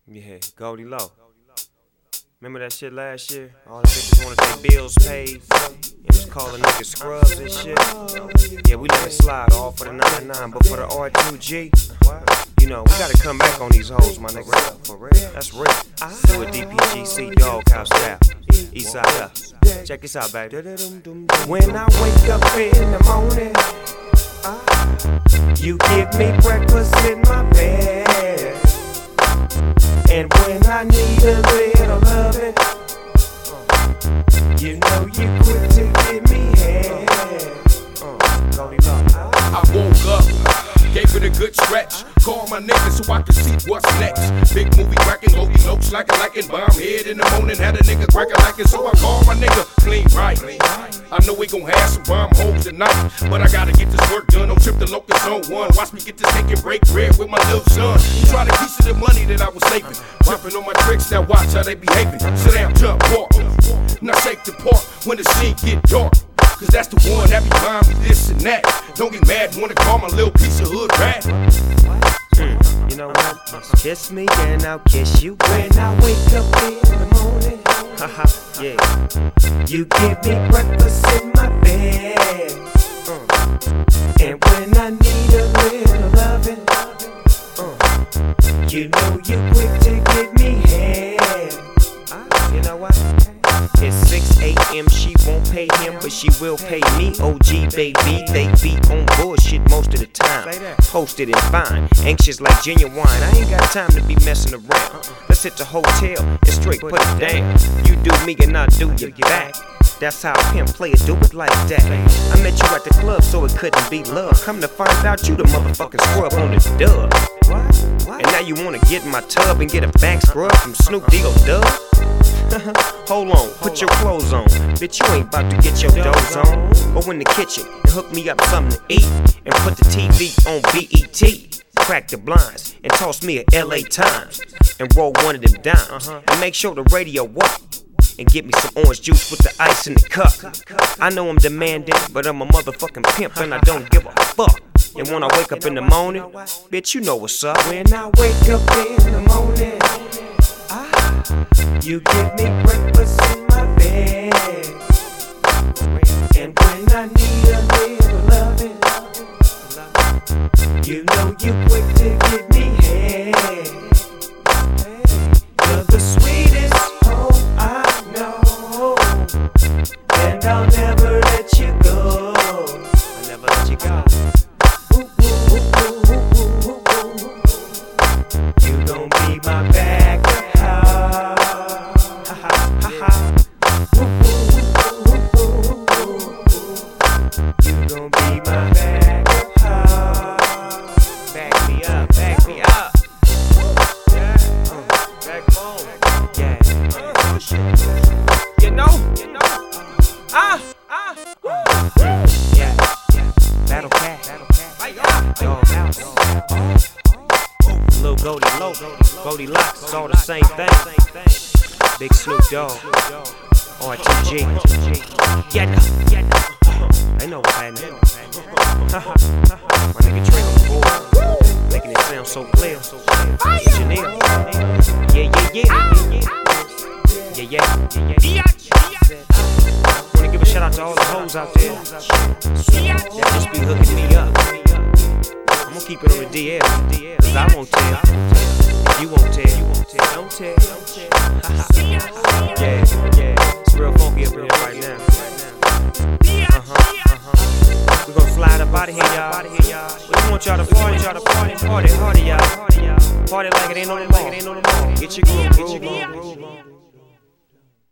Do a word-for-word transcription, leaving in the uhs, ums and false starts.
Yeah, Goldie Low. Remember that shit last year? All the bitches wanted their bills paid and was calling niggas scrubs and shit. Yeah, we let it slide all for the ninety-nine, but for the R two G, you know, we gotta come back on these hoes, my nigga. For real, that's real. Do a D P G C Doghouse style. Eastside up. Check this out, baby. When I wake up in the morning, you give me breakfast in my bed. And when I need a little loving, you know you quick to give me head. I woke up, gave it a good stretch. Call my nigga so I can see what's next. Big movie cracking, Goldie Low slacking like it. Bomb head in the morning, had a nigga cracking like it. So I call my nigga clean right. I know we gon' have some bomb hoes tonight, but I gotta get this work done. Don't trip the locust on one. Watch me get this cake and break bread with my little son. He trying to piece of the money that I was saving. Tripping on my tricks, now watch how they behaving. Sit down, jump, walk. Now shake the park when the scene get dark. Cause that's the one that be behind me, this and that. Don't get mad, wanna call my little piece of hood rat. Mm, you know what? Kiss me and I'll kiss you when I wake up in the morning. Haha, yeah. You give me breakfast in my bed. Uh. And when I need a little loving, uh. you know you quick to give me head. Uh, you know what? It's six A M, she won't pay him, but she will pay me. O G baby, they be on bullshit most of the time. Posted and fine, anxious like genuine. I ain't got time to be messing around. Let's hit the hotel and straight put it down. You do me and I do you back. That's how a pimp player do it like that. I met you at the club, so it couldn't be love. Come to find out you the motherfucking scrub on the dub. And now you wanna get in my tub and get a back scrub from Snoop D O Dub? Hold on, put your clothes on. Bitch, you ain't about to get your doze on. Go in the kitchen and hook me up something to eat. And put the T V on B E T. Crack the blinds and toss me a L A Times. And roll one of them dimes. And make sure the radio up. And get me some orange juice with the ice in the cup. I know I'm demanding, but I'm a motherfucking pimp and I don't give a fuck. And when I wake up in the morning, bitch, you know what's up. When I wake up in the morning, you give me breakfast in my bed. And when I need a little loving, you know you quick to give me head. You're the sweetest hoe I know, and I'll never let you go. I'll never let you go. Ooh, ooh, ooh, ooh, ooh. You gon' be my backup. You gon' be my backup hoe. Back me up, back me up. Yeah, uh, backbone. Yeah, uh, you know, you know. Ah, ah, yeah, yeah. Battle Cat, Battle Cat. Doghouse. Lil Goldie Low, Goldie Locks, it's all the same thing. Big Snoop Dogg, R two G. Yeah, no, they know what's happening. My nigga Trey on the board, making it sound so clear. Engineer, yeah, yeah, yeah, yeah, yeah, yeah, yeah. Wanna give a shout out to all the hoes out there that just be hooking me up. I'm gonna keep it on the D L, cause I won't tell. You won't tell, you won't tell, don't tell, don't tell. Yeah, yeah, it's real funky up in here right now. Uh-huh, uh-huh. We gonna fly up out of here, y'all. We just want y'all to party, y'all to party, party, party, y'all. Party like it ain't no more. Get your groove, groove on, groove on.